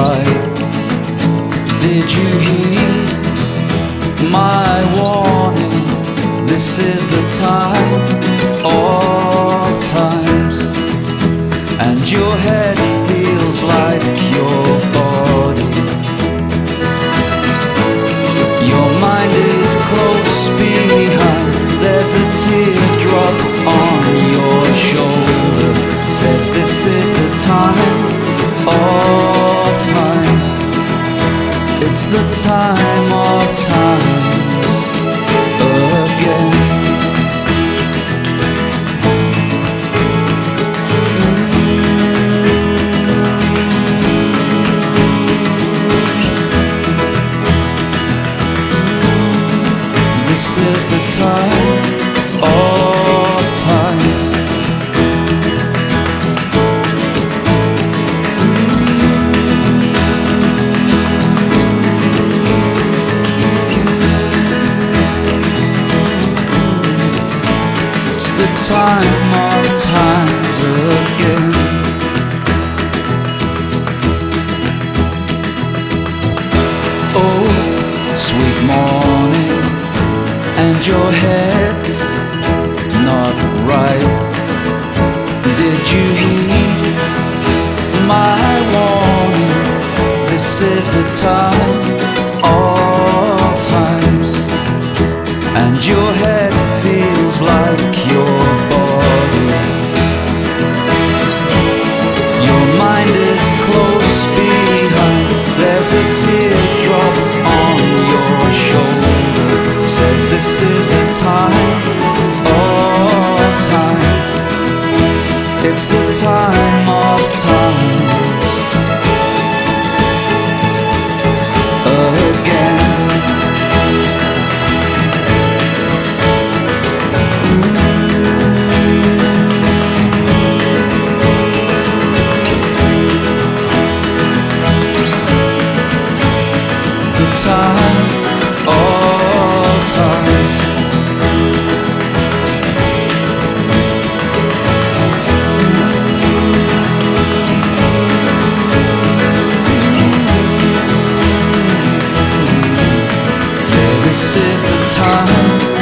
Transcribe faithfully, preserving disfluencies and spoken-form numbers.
right. Did you heed my warning? This is the time of times, and your head feels like your body. Your mind is close behind. There's a teardrop on your shoulder, says this is the time of times. It's the time of times again. This is the time of times. It's the time of times again. Oh, sweet morning, and your head's not right. Did you heed my warning? This is the time of times, and your head feels like your body. Your mind is close behind. There's a teardrop on your shoulder, says this is the time of time. It's the time of time again. The time of times. Yeah, this is the time